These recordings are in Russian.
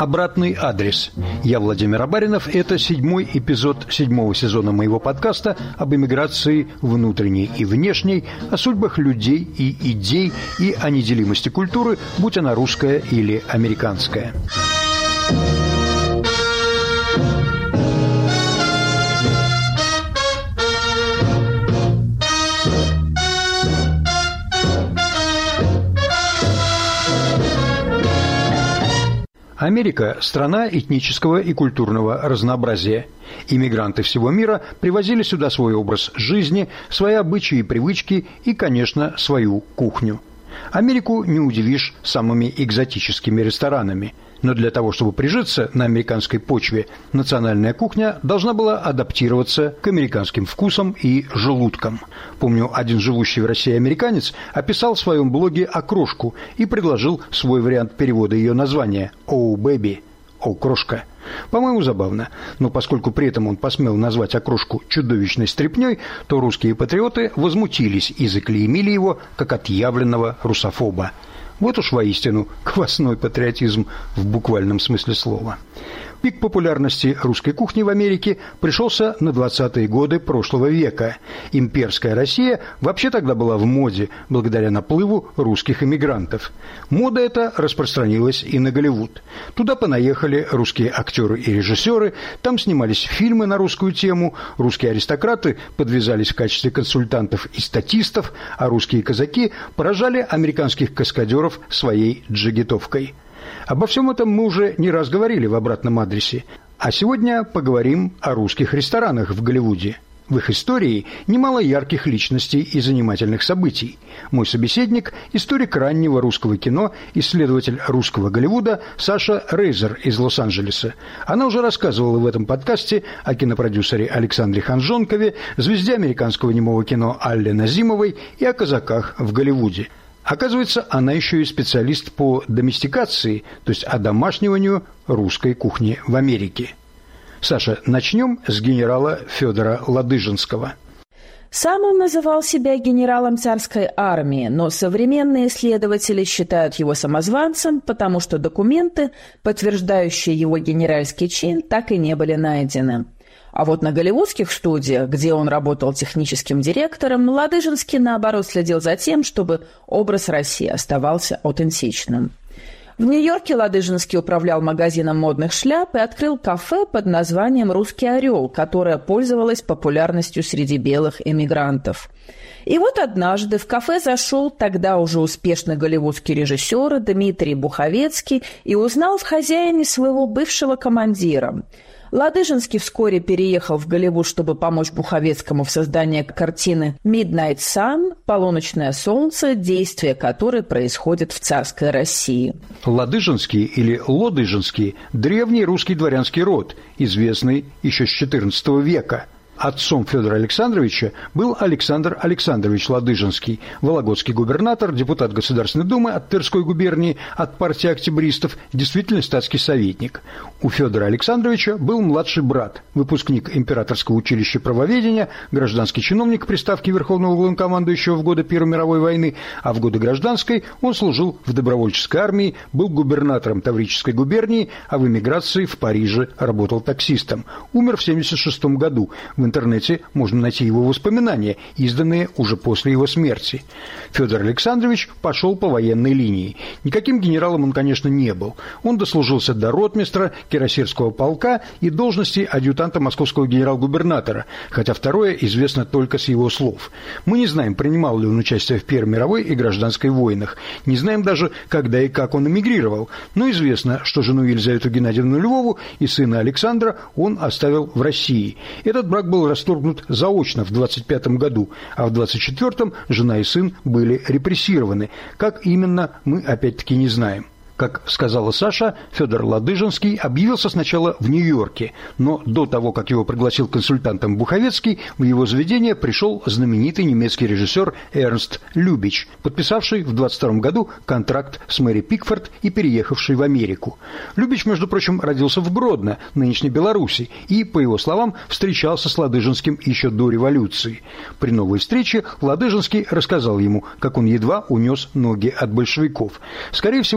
Обратный адрес. Я Владимир Абаринов. Это 7-й эпизод 7-го сезона моего подкаста об эмиграции внутренней и внешней, о судьбах людей и идей и о неделимости культуры, будь она русская или американская. Америка – страна этнического и культурного разнообразия. Иммигранты всего мира привозили сюда свой образ жизни, свои обычаи и привычки и, конечно, свою кухню. Америку не удивишь самыми экзотическими ресторанами. Но для того, чтобы прижиться на американской почве, национальная кухня должна была адаптироваться к американским вкусам и желудкам. Помню, один живущий в России американец описал в своем блоге окрошку и предложил свой вариант перевода ее названия «Oh, baby» – «О, крошка». По-моему, забавно, но поскольку при этом он посмел назвать окрошку чудовищной стряпнёй, то русские патриоты возмутились и заклеймили его как отъявленного русофоба. Вот уж воистину квасной патриотизм в буквальном смысле слова. Пик популярности русской кухни в Америке пришелся на 20-е годы прошлого века. Имперская Россия вообще тогда была в моде, благодаря наплыву русских эмигрантов. Мода эта распространилась и на Голливуд. Туда понаехали русские актеры и режиссеры, там снимались фильмы на русскую тему, русские аристократы подвязались в качестве консультантов и статистов, а русские казаки поражали американских каскадеров своей джигитовкой. Обо всем этом мы уже не раз говорили в обратном адресе, а сегодня поговорим о русских ресторанах в Голливуде. В их истории немало ярких личностей и занимательных событий. Мой собеседник – историк раннего русского кино, исследователь русского Голливуда Саша Рейзер из Лос-Анджелеса. Она уже рассказывала в этом подкасте о кинопродюсере Александре Ханжонкове, звезде американского немого кино Алле Назимовой и о казаках в Голливуде. Оказывается, она еще и специалист по доместикации, то есть одомашниванию русской кухни в Америке. Саша, начнем с генерала Федора Ладыженского. Сам он называл себя генералом царской армии, но современные исследователи считают его самозванцем, потому что документы, подтверждающие его генеральский чин, так и не были найдены. А вот на голливудских студиях, где он работал техническим директором, Ладыженский, наоборот, следил за тем, чтобы образ России оставался аутентичным. В Нью-Йорке Ладыженский управлял магазином модных шляп и открыл кафе под названием «Русский орел», которое пользовалось популярностью среди белых эмигрантов. И вот однажды в кафе зашел тогда уже успешный голливудский режиссер Дмитрий Буховецкий и узнал в хозяине своего бывшего командира. Ладыженский вскоре переехал в Голливуд, чтобы помочь Буховецкому в создании картины «Midnight Sun» «Полуночное солнце», действие которой происходит в царской России. Ладыженский или Лодыженский – древний русский дворянский род, известный еще с XIV века. Отцом Федора Александровича был Александр Александрович Ладыженский, вологодский губернатор, депутат Государственной Думы от Тверской губернии от партии октябристов, действительно статский советник. У Федора Александровича был младший брат, выпускник Императорского училища правоведения, гражданский чиновник при ставке Верховного главнокомандующего в годы Первой мировой войны, а в годы гражданской он служил в добровольческой армии, был губернатором Таврической губернии, а в эмиграции в Париже работал таксистом. Умер в 1976 году. В интернете можно найти его воспоминания, изданные уже после его смерти. Федор Александрович пошел по военной линии. Никаким генералом он, конечно, не был. Он дослужился до ротмистра Кирасирского полка и должности адъютанта московского генерал-губернатора, хотя второе известно только с его слов. Мы не знаем, принимал ли он участие в Первой мировой и гражданской войнах. Не знаем даже, когда и как он эмигрировал. Но известно, что жену Елизавету Геннадьевну Львову и сына Александра он оставил в России. Этот брак был расторгнут заочно в 1925 году, а в 1924 жена и сын были репрессированы. Как именно, мы опять-таки не знаем. Как сказала Саша, Федор Ладыженский объявился сначала в Нью-Йорке, но до того, как его пригласил консультантом Буховецкий, в его заведение пришел знаменитый немецкий режиссер Эрнст Любич, подписавший в 1922 году контракт с Мэри Пикфорд и переехавший в Америку. Любич, между прочим, родился в Гродно, нынешней Беларуси, и, по его словам, встречался с Ладыженским еще до революции. При новой встрече Ладыженский рассказал ему, как он едва унес ноги от большевиков. Скорее всего, он утверждал,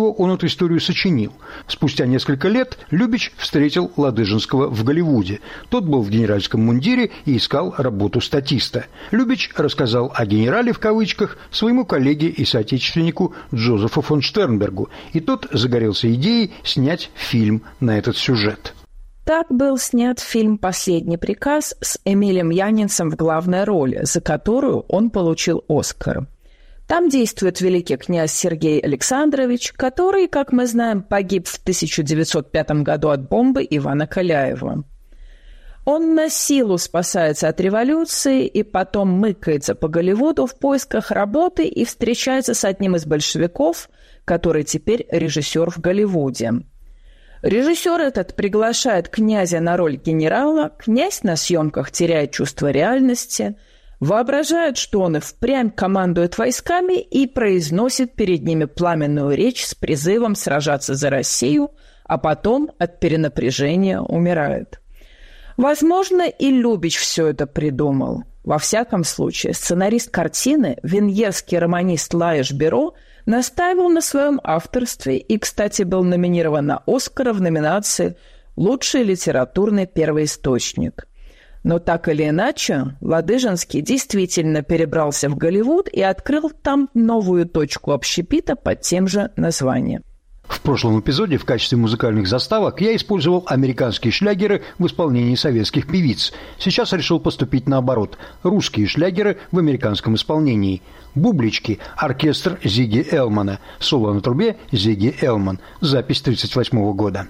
эту историю сочинил. Спустя несколько лет Любич встретил Ладыженского в Голливуде. Тот был в генеральском мундире и искал работу статиста. Любич рассказал о «генерале» в кавычках своему коллеге и соотечественнику Джозефу фон Штернбергу, и тот загорелся идеей снять фильм на этот сюжет. Так был снят фильм «Последний приказ» с Эмилем Янинсом в главной роли, за которую он получил «Оскар». Там действует великий князь Сергей Александрович, который, как мы знаем, погиб в 1905 году от бомбы Ивана Каляева. Он на силу спасается от революции и потом мыкается по Голливуду в поисках работы и встречается с одним из большевиков, который теперь режиссер в Голливуде. Режиссер этот приглашает князя на роль генерала, князь на съемках теряет чувство реальности, воображает, что он и впрямь командует войсками и произносит перед ними пламенную речь с призывом сражаться за Россию, а потом от перенапряжения умирает. Возможно, и Любич все это придумал. Во всяком случае, сценарист картины, венгерский романист Лаеш Беро, настаивал на своем авторстве и, кстати, был номинирован на «Оскара» в номинации «Лучший литературный первоисточник». Но так или иначе, Ладыженский действительно перебрался в Голливуд и открыл там новую точку общепита под тем же названием. В прошлом эпизоде в качестве музыкальных заставок я использовал американские шлягеры в исполнении советских певиц. Сейчас решил поступить наоборот. Русские шлягеры в американском исполнении. Бублички. Оркестр Зиги Элмана. Соло на трубе Зиги Элман. Запись 1938 года.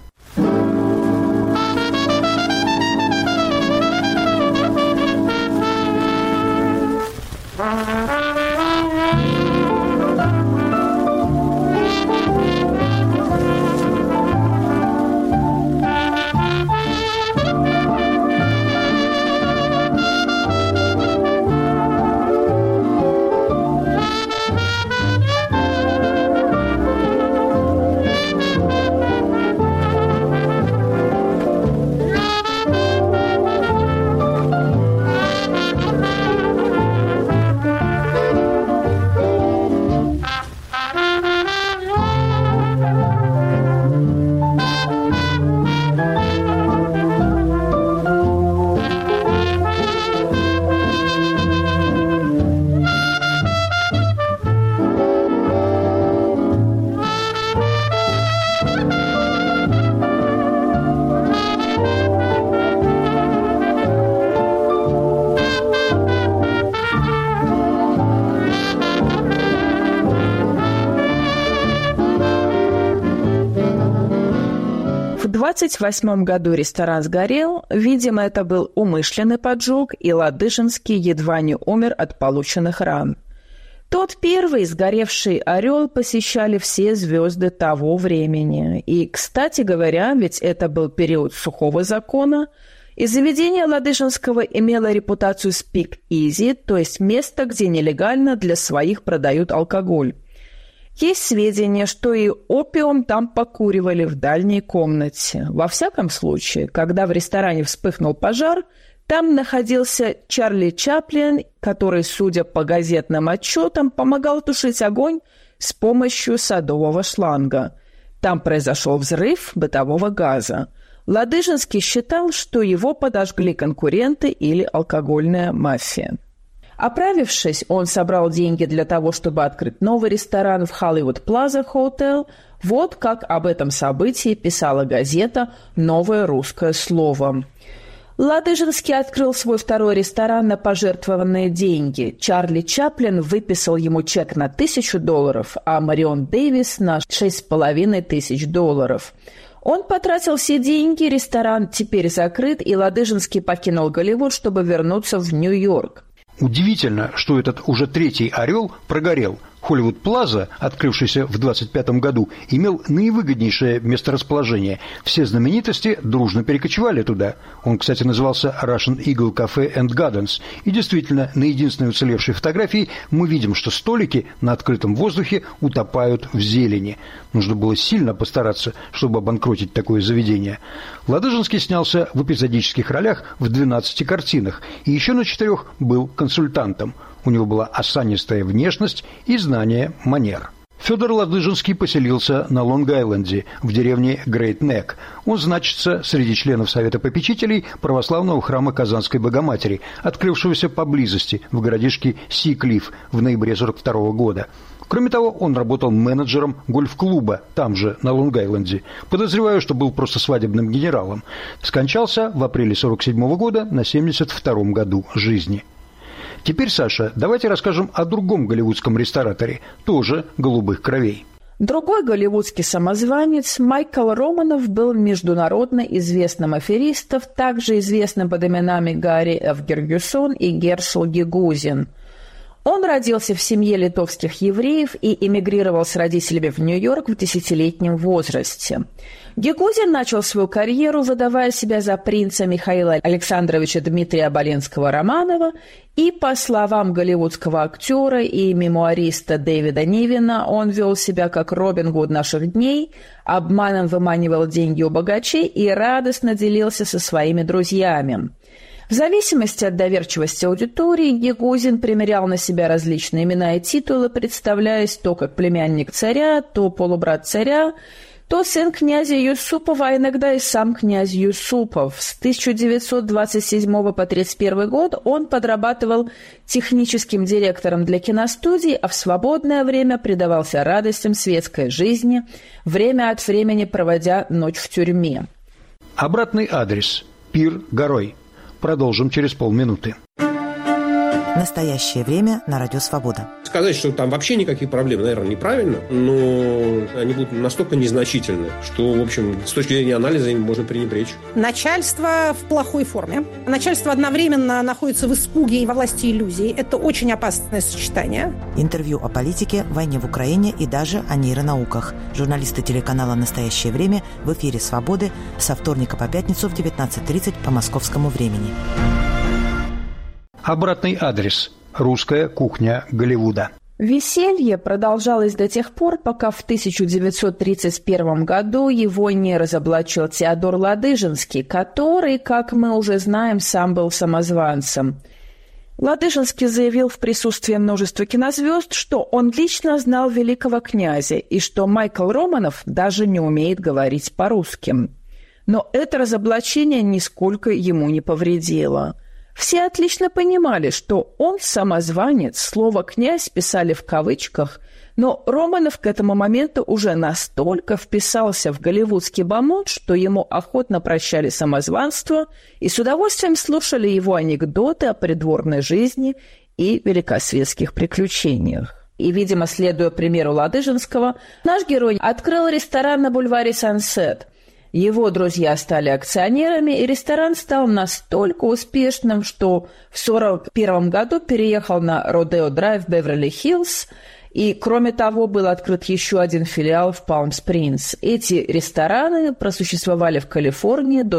В 1928 году ресторан сгорел, видимо, это был умышленный поджог, и Ладыженский едва не умер от полученных ран. Тот первый сгоревший «Орел» посещали все звезды того времени. И, кстати говоря, ведь это был период сухого закона, и заведение Ладыженского имело репутацию «спик-изи», то есть место, где нелегально для своих продают алкоголь. Есть сведения, что и опиум там покуривали в дальней комнате. Во всяком случае, когда в ресторане вспыхнул пожар, там находился Чарли Чаплин, который, судя по газетным отчетам, помогал тушить огонь с помощью садового шланга. Там произошел взрыв бытового газа. Ладыженский считал, что его подожгли конкуренты или алкогольная мафия. Оправившись, он собрал деньги для того, чтобы открыть новый ресторан в Hollywood Plaza Hotel. Вот как об этом событии писала газета «Новое русское слово». Ладыженский открыл свой второй ресторан на пожертвованные деньги. Чарли Чаплин выписал ему чек на $1000, а Марион Дэвис на $6500. Он потратил все деньги, ресторан теперь закрыт, и Ладыженский покинул Голливуд, чтобы вернуться в Нью-Йорк. Удивительно, что этот уже третий «Орел» прогорел. Холливуд Плаза, открывшийся в 1925 году, имел наивыгоднейшее месторасположение. Все знаменитости дружно перекочевали туда. Он, кстати, назывался Russian Eagle Cafe and Gardens. И действительно, на единственной уцелевшей фотографии мы видим, что столики на открытом воздухе утопают в зелени. Нужно было сильно постараться, чтобы обанкротить такое заведение. Ладыженский снялся в эпизодических ролях в 12 картинах и еще на 4 был консультантом. У него была осанистая внешность и знание манер. Федор Ладыжинский поселился на Лонг-Айленде, в деревне Грейт-Нек. Он значится среди членов Совета попечителей православного храма Казанской Богоматери, открывшегося поблизости в городишке Си-Клифф в ноябре 1942 года. Кроме того, он работал менеджером гольф-клуба, там же, на Лонг-Айленде. Подозреваю, что был просто свадебным генералом. Скончался в апреле 1947 года на 72-м году жизни. Теперь, Саша, давайте расскажем о другом голливудском рестораторе, тоже голубых кровей. Другой голливудский самозванец Майкл Романов был международно известным аферистом, также известным под именами Гарри Ф. Гергюсон и Гершел Гегузин. Он родился в семье литовских евреев и эмигрировал с родителями в Нью-Йорк в 10-летнем возрасте. Гегузин начал свою карьеру, выдавая себя за принца Михаила Александровича Дмитрия Оболенского-Романова, и, по словам голливудского актера и мемуариста Дэвида Нивина, он вел себя как Робин Гуд наших дней, обманом выманивал деньги у богачей и радостно делился со своими друзьями. В зависимости от доверчивости аудитории, Гегузин примерял на себя различные имена и титулы, представляясь то как племянник царя, то полубрат царя, то сын князя Юсупова, а иногда и сам князь Юсупов. С 1927 по 1931 год он подрабатывал техническим директором для киностудий, а в свободное время предавался радостям светской жизни, время от времени проводя ночь в тюрьме. Обратный адрес. Пир горой. Продолжим через полминуты. Настоящее время на Радио Свобода. Сказать, что там вообще никаких проблем, наверное, неправильно, но они будут настолько незначительны, что, в общем, с точки зрения анализа им можно пренебречь. Начальство в плохой форме. Начальство одновременно находится в испуге и во власти иллюзий. Это очень опасное сочетание. Интервью о политике, войне в Украине и даже о нейронауках. Журналисты телеканала «Настоящее время» в эфире «Свободы» со вторника по пятницу в 19:30 по московскому времени. Обратный адрес. Русская кухня Голливуда. Веселье продолжалось до тех пор, пока в 1931 году его не разоблачил Теодор Ладыжинский, который, как мы уже знаем, сам был самозванцем. Ладыжинский заявил в присутствии множества кинозвезд, что он лично знал великого князя и что Майкл Романов даже не умеет говорить по-русски. Но это разоблачение нисколько ему не повредило. Все отлично понимали, что он самозванец, слово «князь» писали в кавычках, но Романов к этому моменту уже настолько вписался в голливудский бомонд, что ему охотно прощали самозванство и с удовольствием слушали его анекдоты о придворной жизни и великосветских приключениях. И, видимо, следуя примеру Ладыжинского, наш герой открыл ресторан на бульваре Сансет. Его друзья стали акционерами, и ресторан стал настолько успешным, что в 1941 году переехал на Родео-драйв в Беверли-Хиллз, и, кроме того, был открыт еще один филиал в Палм-Спрингс. Эти рестораны просуществовали в Калифорнии до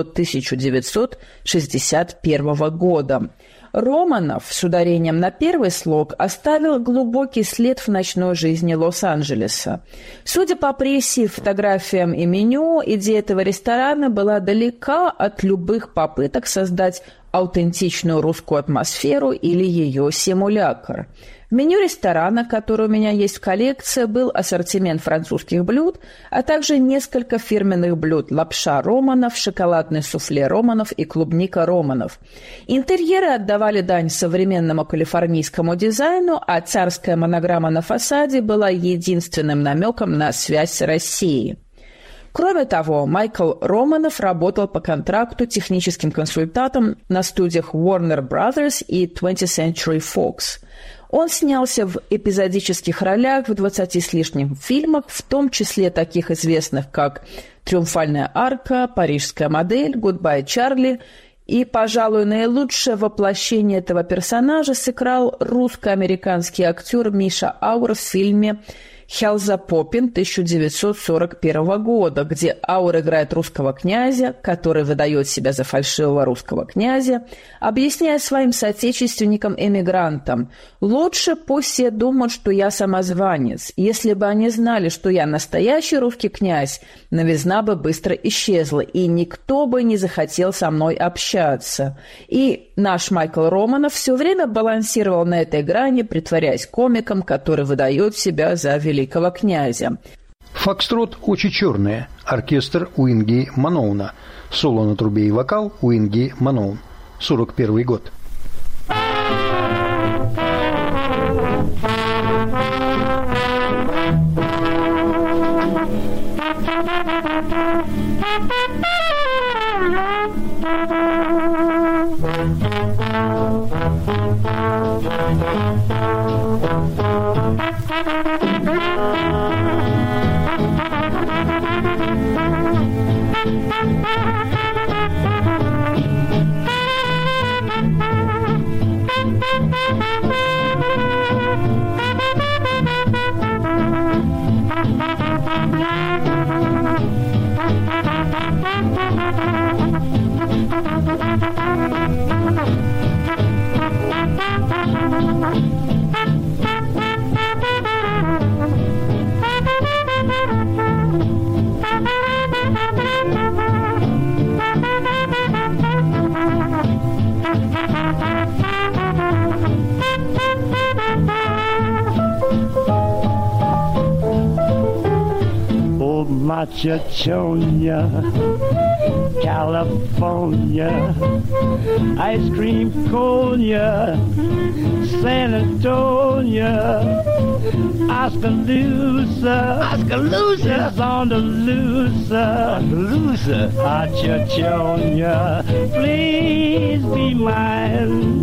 1961 года. Романов, с ударением на первый слог, оставил глубокий след в ночной жизни Лос-Анджелеса. Судя по прессе, фотографиям и меню, идея этого ресторана была далека от любых попыток создать аутентичную русскую атмосферу или ее симулятор. В меню ресторана, который у меня есть в коллекции, был ассортимент французских блюд, а также несколько фирменных блюд: лапша Романов, шоколадный суфле Романов и клубника Романов. Интерьеры отдавали дань современному калифорнийскому дизайну, а царская монограмма на фасаде была единственным намеком на связь с Россией. Кроме того, Майкл Романов работал по контракту техническим консультантом на студиях Warner Brothers и 20th Century Fox. Он снялся в эпизодических ролях в 20 с лишним фильмах, в том числе таких известных, как «Триумфальная арка», «Парижская модель», «Гудбай, Чарли». И, пожалуй, наилучшее воплощение этого персонажа сыграл русско-американский актер Миша Ауэр в фильме «Хелза Поппин» 1941 года, где Ауэр играет русского князя, который выдает себя за фальшивого русского князя, объясняя своим соотечественникам-эмигрантам: «Лучше пусть все думают, что я самозванец. Если бы они знали, что я настоящий русский князь, новизна бы быстро исчезла, и никто бы не захотел со мной общаться». И наш Майкл Романов все время балансировал на этой грани, притворяясь комиком, который выдает себя за великого великого князя. Фокстрот «Очи черные», оркестр Уинги Маноуна, соло на трубе и вокал Уинги Маноун, 1941 год. Macedonia, California, ice cream Konya, San Antonio, Oskaloosa is on the loose, Macedonia, please be mine.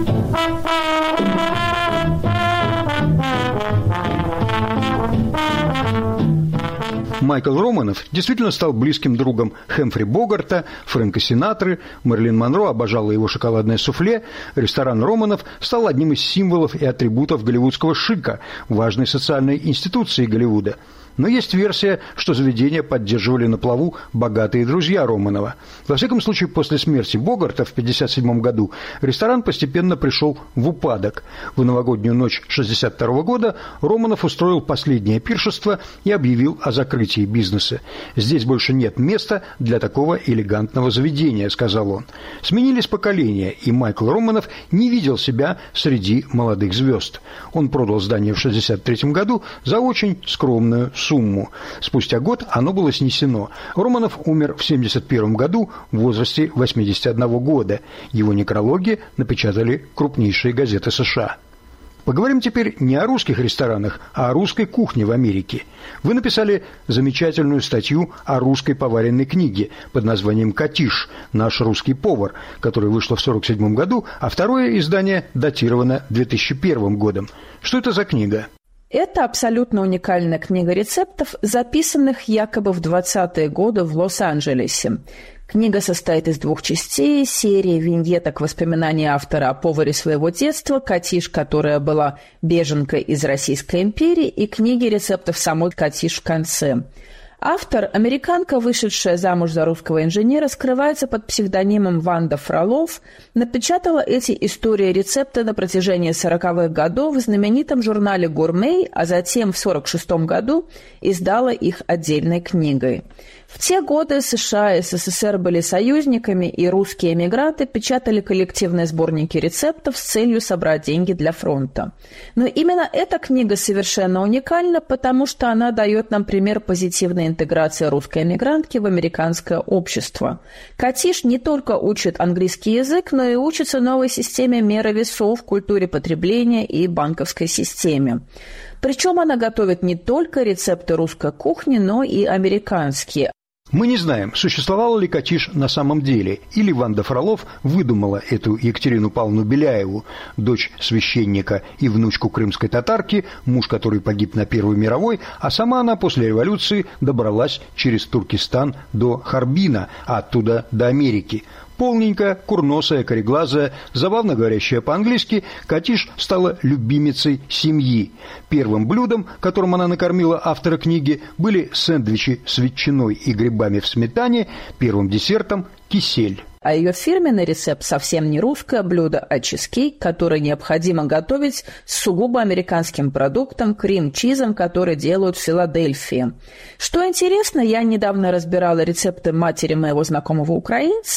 Майкл Романов действительно стал близким другом Хэмфри Богарта, Фрэнка Синатры, Мэрилин Монро обожала его шоколадное суфле. Ресторан Романов стал одним из символов и атрибутов голливудского шика, важной социальной институции Голливуда. Но есть версия, что заведение поддерживали на плаву богатые друзья Романова. Во всяком случае, после смерти Богарта в 1957 году ресторан постепенно пришел в упадок. В новогоднюю ночь 1962 года Романов устроил последнее пиршество и объявил о закрытии бизнеса. «Здесь больше нет места для такого элегантного заведения», — сказал он. Сменились поколения, и Майкл Романов не видел себя среди молодых звезд. Он продал здание в 1963 году за очень скромную сумму. Спустя год оно было снесено. Романов умер в 1971 году в возрасте 81 года. Его некрологи напечатали крупнейшие газеты США. Поговорим теперь не о русских ресторанах, а о русской кухне в Америке. Вы написали замечательную статью о русской поваренной книге под названием «Катиш. Наш русский повар», которая вышла в 1947 году, а второе издание датировано 2001 годом. Что это за книга? Это абсолютно уникальная книга рецептов, записанных якобы в 20-е годы в Лос-Анджелесе. Книга состоит из 2 частей, серии виньеток воспоминаний автора о поваре своего детства, Катиш, которая была беженкой из Российской империи, и книги рецептов самой Катиш в конце. Автор, американка, вышедшая замуж за русского инженера, скрывается под псевдонимом Ванда Фролов, напечатала эти истории рецепта на протяжении 40-х годов в знаменитом журнале «Гурмей», а затем в 1946 году издала их отдельной книгой. В те годы США и СССР были союзниками, и русские эмигранты печатали коллективные сборники рецептов с целью собрать деньги для фронта. Но именно эта книга совершенно уникальна, потому что она дает нам пример позитивной интеграции русской эмигрантки в американское общество. Катиш не только учит английский язык, но и учится новой системе меры весов, культуре потребления и банковской системе. Причем она готовит не только рецепты русской кухни, но и американские. Мы не знаем, существовала ли Катиш на самом деле, или Ванда Фролов выдумала эту Екатерину Павловну Беляеву, дочь священника и внучку крымской татарки, муж которой погиб на Первой мировой, а сама она после революции добралась через Туркестан до Харбина, а оттуда до Америки. Полненькая, курносая, кореглазая, забавно говорящая по-английски, Катиш стала любимицей семьи. Первым блюдом, которым она накормила автора книги, были сэндвичи с ветчиной и грибами в сметане, первым десертом – кисель. А ее фирменный рецепт совсем не русское блюдо, а чизкейк, который необходимо готовить с сугубо американским продуктом, крем-чизом, который делают в Филадельфии. Что интересно, я недавно разбирала рецепты матери моего знакомого украинца,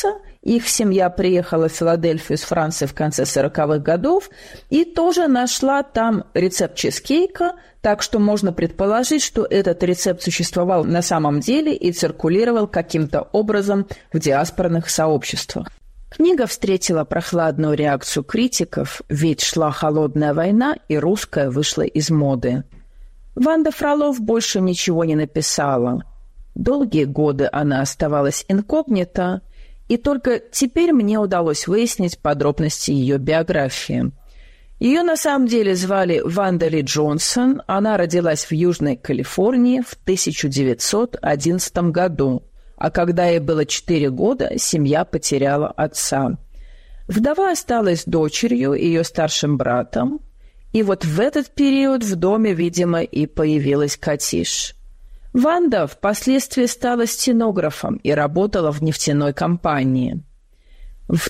Их семья приехала в Филадельфию из Франции в конце 40-х годов и тоже нашла там рецепт чизкейка, так что можно предположить, что этот рецепт существовал на самом деле и циркулировал каким-то образом в диаспорных сообществах. Книга встретила прохладную реакцию критиков, ведь шла холодная война, и русская вышла из моды. Ванда Фролов больше ничего не написала. Долгие годы она оставалась инкогнито, и только теперь мне удалось выяснить подробности ее биографии. Ее на самом деле звали Ванда Ли Джонсон, она родилась в Южной Калифорнии в 1911 году, а когда ей было 4 года, семья потеряла отца. Вдова осталась дочерью, ее старшим братом, и вот в этот период в доме, видимо, и появилась Катиш. Ванда впоследствии стала стенографом и работала в нефтяной компании. В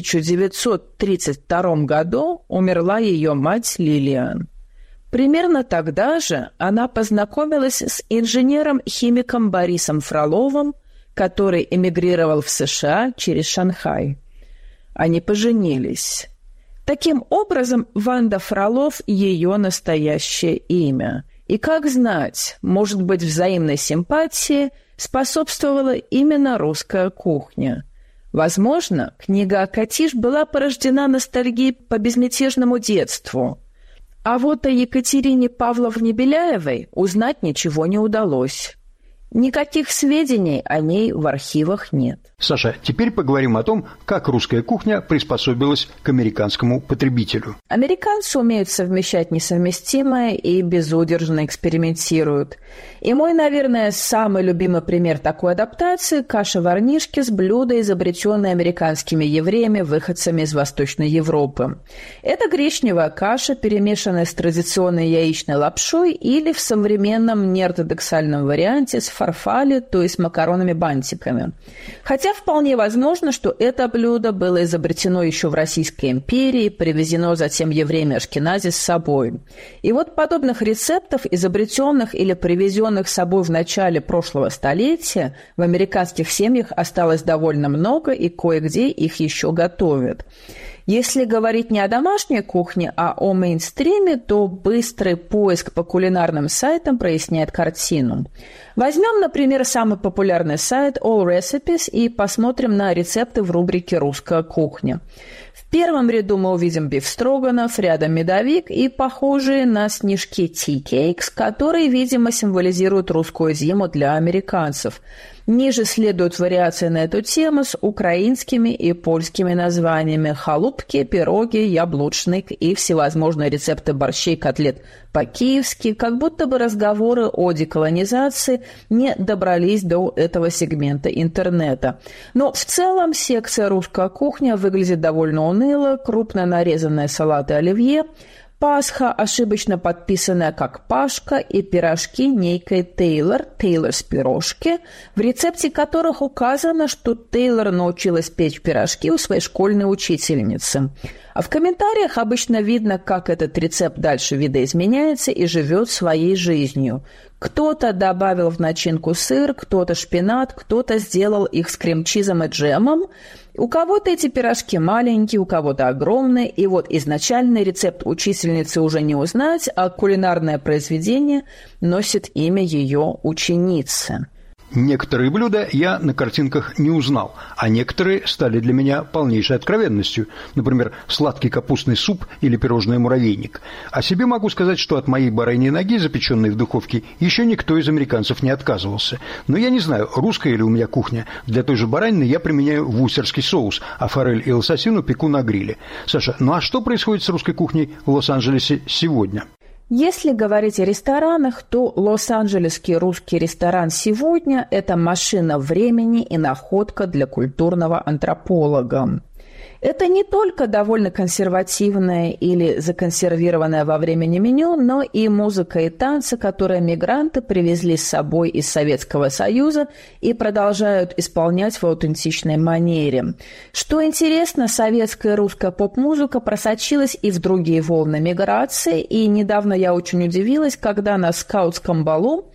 1932 году умерла ее мать Лилиан. Примерно тогда же она познакомилась с инженером-химиком Борисом Фроловым, который эмигрировал в США через Шанхай. Они поженились. Таким образом, Ванда Фролов – ее настоящее имя. И как знать, может быть, взаимной симпатии способствовала именно русская кухня. Возможно, книга о Катиш была порождена ностальгией по безмятежному детству. А вот о Екатерине Павловне Беляевой узнать ничего не удалось. Никаких сведений о ней в архивах нет. Саша, теперь поговорим о том, как русская кухня приспособилась к американскому потребителю. Американцы умеют совмещать несовместимое и безудержно экспериментируют. И мой, наверное, самый любимый пример такой адаптации – каша варнишки с блюда, изобретенной американскими евреями-выходцами из Восточной Европы. Это гречневая каша, перемешанная с традиционной яичной лапшой или в современном неортодоксальном варианте с фарфале, то есть макаронами-бантиками. Хотя вполне возможно, что это блюдо было изобретено еще в Российской империи, привезено затем евреями Ашкенази с собой. И вот подобных рецептов, изобретенных или привезенных с собой в начале прошлого столетия, в американских семьях осталось довольно много, и кое-где их еще готовят. Если говорить не о домашней кухне, а о мейнстриме, то быстрый поиск по кулинарным сайтам проясняет картину. Возьмем, например, самый популярный сайт All Recipes и посмотрим на рецепты в рубрике «Русская кухня». В первом ряду мы увидим бифстроганов, рядом медовик и похожие на снежки tea cakes, которые, видимо, символизируют русскую зиму для американцев. Ниже следуют вариации на эту тему с украинскими и польскими названиями: халупки, пироги, яблучник и всевозможные рецепты борщей, котлет по-киевски, как будто бы разговоры о деколонизации не добрались до этого сегмента интернета. Но в целом секция «Русская кухня» выглядит довольно уныло: крупно нарезанные салаты оливье, Пасха, ошибочно подписанная как Пашка, и пирожки некой Тейлор's пирожки, в рецепте которых указано, что Тейлор научилась печь пирожки у своей школьной учительницы. А в комментариях обычно видно, как этот рецепт дальше видоизменяется и живет своей жизнью. Кто-то добавил в начинку сыр, кто-то шпинат, кто-то сделал их с крем-чизом и джемом. У кого-то эти пирожки маленькие, у кого-то огромные, и вот изначальный рецепт учительницы уже не узнать, а кулинарное произведение носит имя ее ученицы. Некоторые блюда я на картинках не узнал, а некоторые стали для меня полнейшей откровенностью. Например, сладкий капустный суп или пирожное муравейник. О себе могу сказать, что от моей бараньей ноги, запеченной в духовке, еще никто из американцев не отказывался. Но я не знаю, русская ли у меня кухня. Для той же баранины я применяю вустерский соус, а форель и лососину пеку на гриле. Саша, ну а что происходит с русской кухней в Лос-Анджелесе сегодня? Если говорить о ресторанах, то лос-анджелесский русский ресторан сегодня – это машина времени и находка для культурного антрополога. Это не только довольно консервативное или законсервированное во времени меню, но и музыка и танцы, которые мигранты привезли с собой из Советского Союза и продолжают исполнять в аутентичной манере. Что интересно, советская и русская поп-музыка просочилась и в другие волны миграции, и недавно я очень удивилась, когда на скаутском балу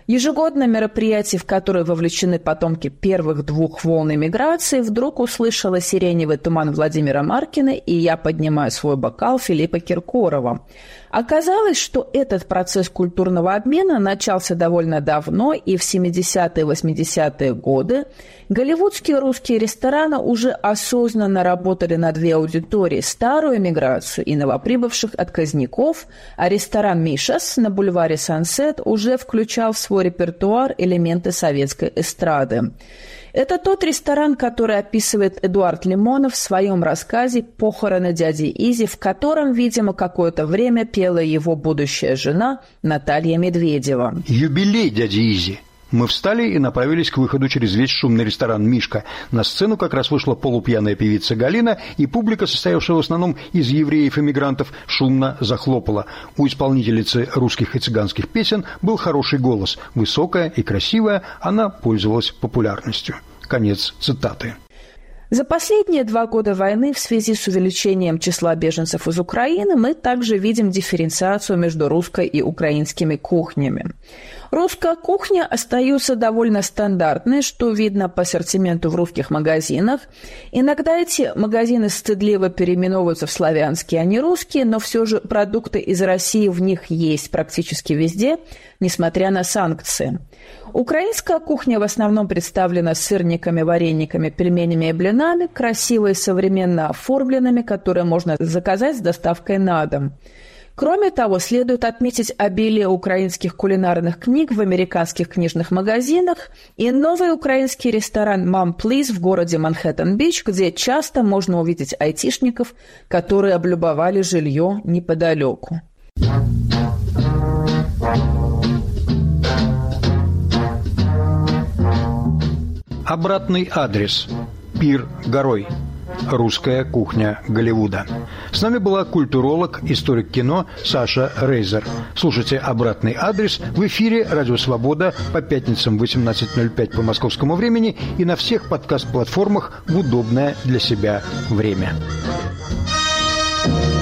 Ежегодное мероприятие, в которое вовлечены потомки первых двух волн эмиграции, вдруг услышала «Сиреневый туман» Владимира Маркина и «Я поднимаю свой бокал» Филиппа Киркорова. Оказалось, что этот процесс культурного обмена начался довольно давно, и в 70-е и 80-е годы голливудские русские рестораны уже осознанно работали на две аудитории – старую эмиграцию и новоприбывших отказников, а ресторан «Мишас» на бульваре Сансет уже включал в свой репертуар элементы советской эстрады. Это тот ресторан, который описывает Эдуард Лимонов в своем рассказе «Похороны дяди Изи», в котором, видимо, какое-то время пела его будущая жена Наталья Медведева. Юбилей дяди Изи. Мы встали и направились к выходу через весь шумный ресторан «Мишка». На сцену как раз вышла полупьяная певица Галина, и публика, состоявшая в основном из евреев-эмигрантов, шумно захлопала. У исполнительницы русских и цыганских песен был хороший голос. Высокая и красивая, она пользовалась популярностью. Конец цитаты. За последние 2 года войны в связи с увеличением числа беженцев из Украины мы также видим дифференциацию между русской и украинскими кухнями. Русская кухня остается довольно стандартной, что видно по ассортименту в русских магазинах. Иногда эти магазины стыдливо переименовываются в славянские, а не русские, но все же продукты из России в них есть практически везде, несмотря на санкции. Украинская кухня в основном представлена сырниками, варениками, пельменями и блинами, красиво и современно оформленными, которые можно заказать с доставкой на дом. Кроме того, следует отметить обилие украинских кулинарных книг в американских книжных магазинах и новый украинский ресторан «Mom Please» в городе Манхэттен-Бич, где часто можно увидеть айтишников, которые облюбовали жилье неподалеку. Обратный адрес. Пир горой. Русская кухня Голливуда. С нами была культуролог, историк кино Саша Рейзер. Слушайте «Обратный адрес» в эфире «Радио Свобода» по пятницам в 18:05 по московскому времени и на всех подкаст-платформах в удобное для себя время.